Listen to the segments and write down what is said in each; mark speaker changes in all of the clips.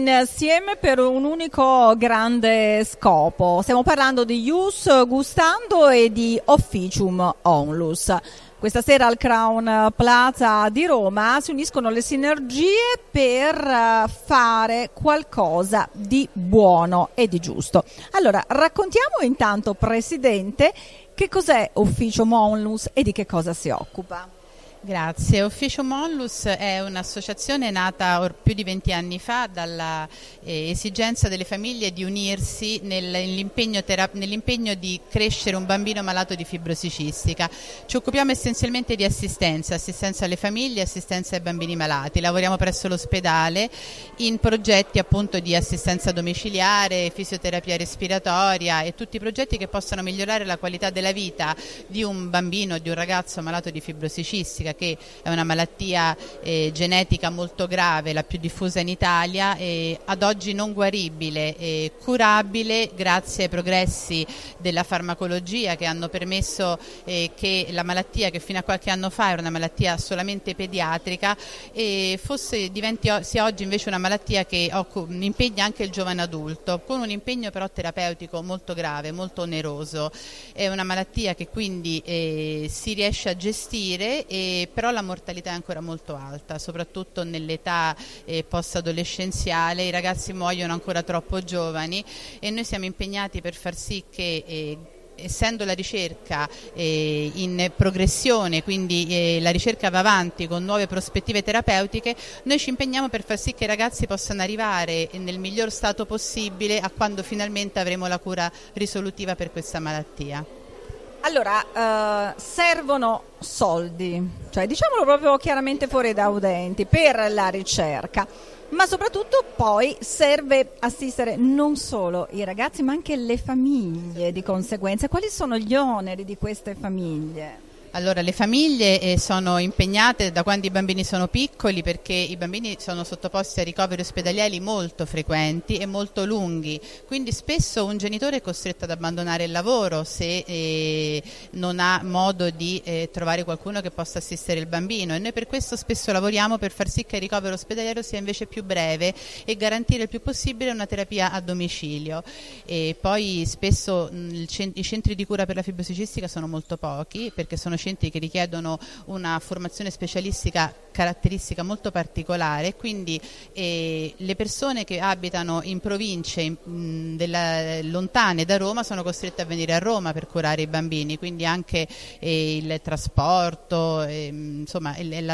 Speaker 1: insieme per un unico grande scopo. Stiamo parlando di Ius Gustando e di Officium Onlus. Questa sera al Crown Plaza di Roma si uniscono le sinergie per fare qualcosa di buono e di giusto. Allora, raccontiamo intanto, Presidente, che cos'è Officium Onlus e di che cosa si occupa?
Speaker 2: Grazie. Officium Onlus è un'associazione nata più di 20 anni fa dalla esigenza delle famiglie di unirsi nell'impegno di crescere un bambino malato di fibrosi cistica. Ci occupiamo essenzialmente di assistenza alle famiglie, assistenza ai bambini malati. Lavoriamo presso l'ospedale in progetti appunto di assistenza domiciliare, fisioterapia respiratoria e tutti i progetti che possano migliorare la qualità della vita di un bambino, di un ragazzo malato di fibrosi cistica, che è una malattia genetica molto grave, la più diffusa in Italia, ad oggi non guaribile, curabile grazie ai progressi della farmacologia che hanno permesso che la malattia, che fino a qualche anno fa era una malattia solamente pediatrica, sia oggi invece una malattia che impegna anche il giovane adulto, con un impegno però terapeutico molto grave, molto oneroso. È una malattia che quindi si riesce a gestire, però la mortalità è ancora molto alta, soprattutto nell'età post-adolescenziale. I ragazzi muoiono ancora troppo giovani e noi siamo impegnati per far sì che, essendo la ricerca in progressione, quindi la ricerca va avanti con nuove prospettive terapeutiche, noi ci impegniamo per far sì che i ragazzi possano arrivare nel miglior stato possibile a quando finalmente avremo la cura risolutiva per questa malattia.
Speaker 1: Allora, servono soldi, cioè diciamolo proprio chiaramente fuori da udenti, per la ricerca, ma soprattutto poi serve assistere non solo i ragazzi ma anche le famiglie di conseguenza. Quali sono gli oneri di queste famiglie?
Speaker 2: Allora, le famiglie sono impegnate da quando i bambini sono piccoli, perché i bambini sono sottoposti a ricoveri ospedalieri molto frequenti e molto lunghi, quindi spesso un genitore è costretto ad abbandonare il lavoro se non ha modo di trovare qualcuno che possa assistere il bambino, e noi per questo spesso lavoriamo per far sì che il ricovero ospedaliero sia invece più breve e garantire il più possibile una terapia a domicilio. E poi spesso i centri di cura per la fibrosi cistica sono molto pochi, perché sono centri che richiedono una formazione specialistica caratteristica molto particolare, quindi le persone che abitano in province lontane da Roma sono costrette a venire a Roma per curare i bambini, quindi anche il trasporto, insomma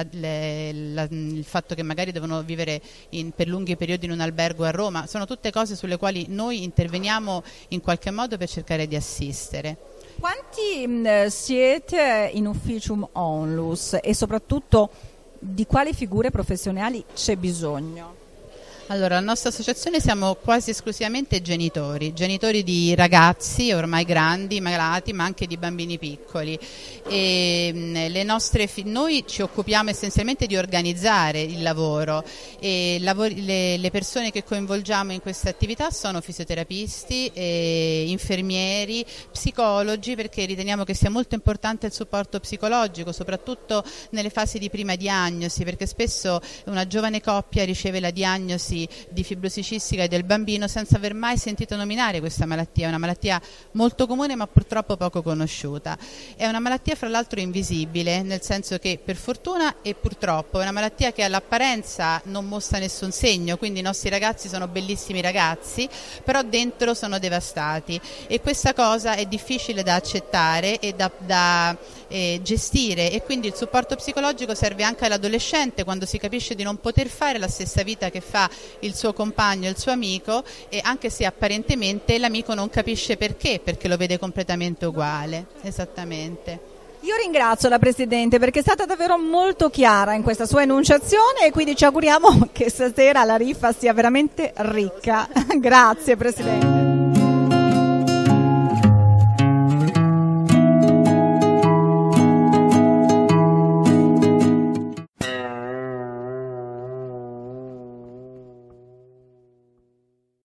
Speaker 2: il fatto che magari devono vivere per lunghi periodi in un albergo a Roma, sono tutte cose sulle quali noi interveniamo in qualche modo per cercare di assistere.
Speaker 1: Quanti siete in Officium Onlus e soprattutto di quali figure professionali c'è bisogno?
Speaker 2: Allora, la nostra associazione siamo quasi esclusivamente genitori di ragazzi ormai grandi, malati, ma anche di bambini piccoli. E noi ci occupiamo essenzialmente di organizzare il lavoro, e le persone che coinvolgiamo in queste attività sono fisioterapisti, infermieri, psicologi, perché riteniamo che sia molto importante il supporto psicologico, soprattutto nelle fasi di prima diagnosi, perché spesso una giovane coppia riceve la diagnosi di fibrosi cistica del bambino senza aver mai sentito nominare questa malattia. È una malattia molto comune ma purtroppo poco conosciuta. È una malattia fra l'altro invisibile, nel senso che per fortuna e purtroppo è una malattia che all'apparenza non mostra nessun segno, quindi i nostri ragazzi sono bellissimi ragazzi, però dentro sono devastati, e questa cosa è difficile da accettare e da gestire, e quindi il supporto psicologico serve anche all'adolescente quando si capisce di non poter fare la stessa vita che fa il suo compagno, il suo amico, e anche se apparentemente l'amico non capisce perché lo vede completamente uguale. Esattamente.
Speaker 1: Io ringrazio la Presidente perché è stata davvero molto chiara in questa sua enunciazione, e quindi ci auguriamo che stasera la riffa sia veramente ricca. Grazie Presidente.